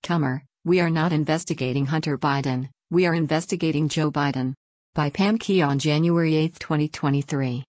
Comer, we are not investigating Hunter Biden, we are investigating Joe Biden. By Pam Key on January 8, 2023.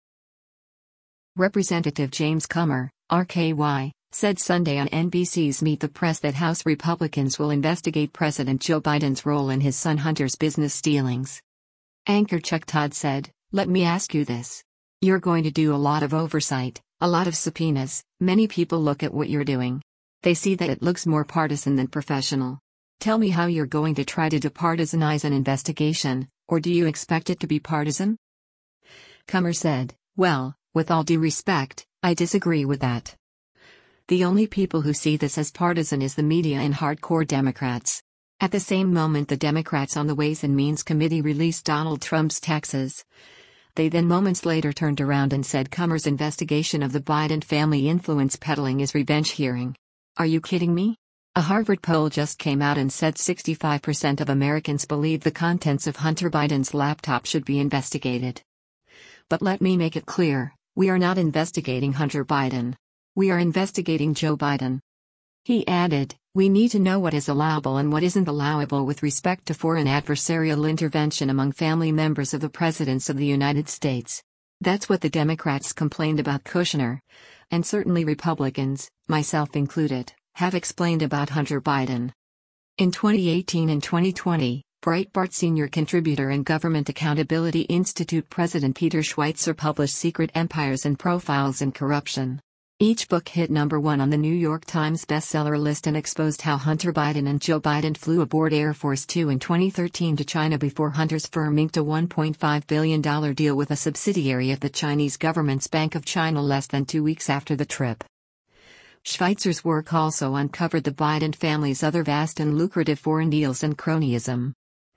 Representative James Comer, RKY, said Sunday on NBC's Meet the Press that House Republicans will investigate President Joe Biden's role in his son Hunter's business dealings. Anchor Chuck Todd said, "Let me ask you this. You're going to do a lot of oversight, a lot of subpoenas. Many people look at what you're doing. They see that it looks more partisan than professional. Tell me how you're going to try to departisanize an investigation, or do you expect it to be partisan?" Comer said, "Well, with all due respect, I disagree with that. The only people who see this as partisan is the media and hardcore Democrats." At the same moment, the Democrats on the Ways and Means Committee released Donald Trump's taxes. They then moments later turned around and said Comer's investigation of the Biden family influence peddling is revenge hearing. Are you kidding me? A Harvard poll just came out and said 65% of Americans believe the contents of Hunter Biden's laptop should be investigated. But let me make it clear, we are not investigating Hunter Biden. We are investigating Joe Biden. He added, "We need to know what is allowable and what isn't allowable with respect to foreign adversarial intervention among family members of the presidents of the United States. That's what the Democrats complained about Kushner. And certainly Republicans, myself included, have explained about Hunter Biden." In 2018 and 2020, Breitbart senior contributor and Government Accountability Institute President Peter Schweizer published Secret Empires and Profiles in Corruption. Each book hit #1 on the New York Times bestseller list and exposed how Hunter Biden and Joe Biden flew aboard Air Force Two in 2013 to China before Hunter's firm inked a $1.5 billion deal with a subsidiary of the Chinese government's Bank of China less than 2 weeks after the trip. Schweizer's work also uncovered the Biden family's other vast and lucrative foreign deals and cronyism.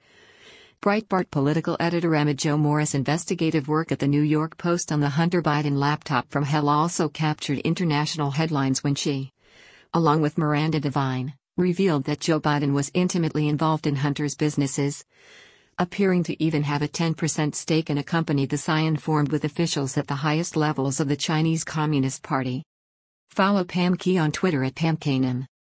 Breitbart political editor Emma Jo Morris' investigative work at the New York Post on the Hunter Biden laptop from hell also captured international headlines when she, along with Miranda Devine, revealed that Joe Biden was intimately involved in Hunter's businesses, appearing to even have a 10% stake in a company the Scion formed with officials at the highest levels of the Chinese Communist Party. Follow Pam Key on Twitter at PamKanan.